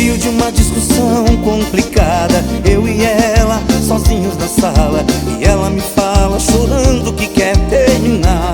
meio de uma discussão complicada, eu e ela sozinhos na sala, e ela me fala chorando que quer terminar.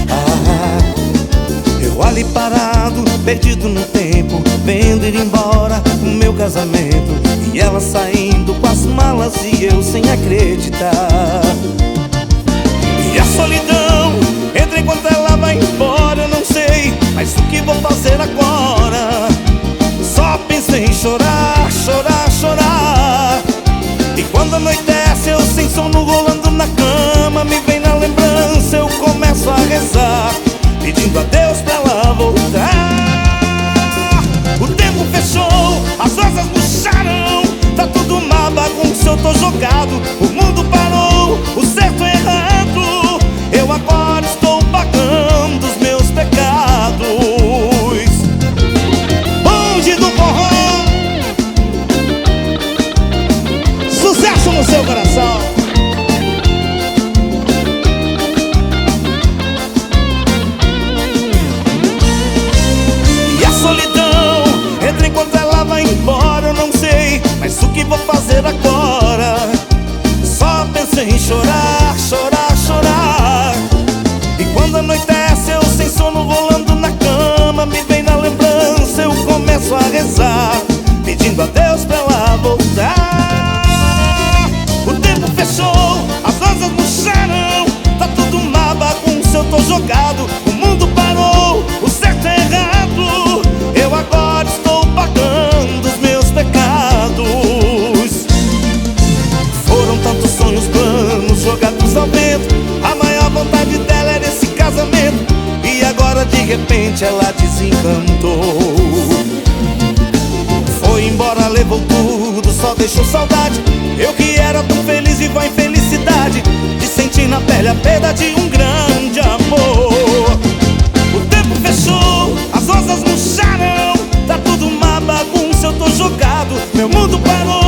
Eu ali parado, perdido no tempo, vendo ir embora o meu casamento, e ela saindo com as malas e eu sem acreditar. E a solidão entra enquanto ela vai embora, eu não sei, mas o que vou fazer agora? Só pensei em chorar, chorar, chorar. E quando anoitece eu sem sono rolando na cama, me vem na lembrança, eu começo a rezar, pedindo a Deus pra ela voltar. O tempo fechou, as asas murcharam, tá tudo uma bagunça, eu tô jogado. O mundo parou, o certo é errado, eu agora estou pagando os meus pecados. Bonde do forró, sucesso no seu coração. E a solidão entra enquanto ela vai embora, eu não sei, mas o que vou fazer agora? Só pensei em chorar, chorar, chorar. E quando anoitece eu sem sono rolando na cama, me vem na lembrança, eu começo a rezar, pedindo a Deus pra ela voltar. O tempo fechou, as asas murcharam, tá tudo uma bagunça, eu tô jogado. O mundo parou, o certo é errado, eu agora estou pagando os meus pecados. Foram tantos sonhos, planos jogados ao vento, a maior vontade dela era esse casamento, e agora de repente ela desencantou. Foi embora, levou tudo, só deixou saudade. Eu que era tão feliz vivo a infelicidade de sentir na pele a perda de um grande amor. O tempo fechou, as rosas murcharam, tá tudo uma bagunça, eu tô jogado. Meu mundo parou,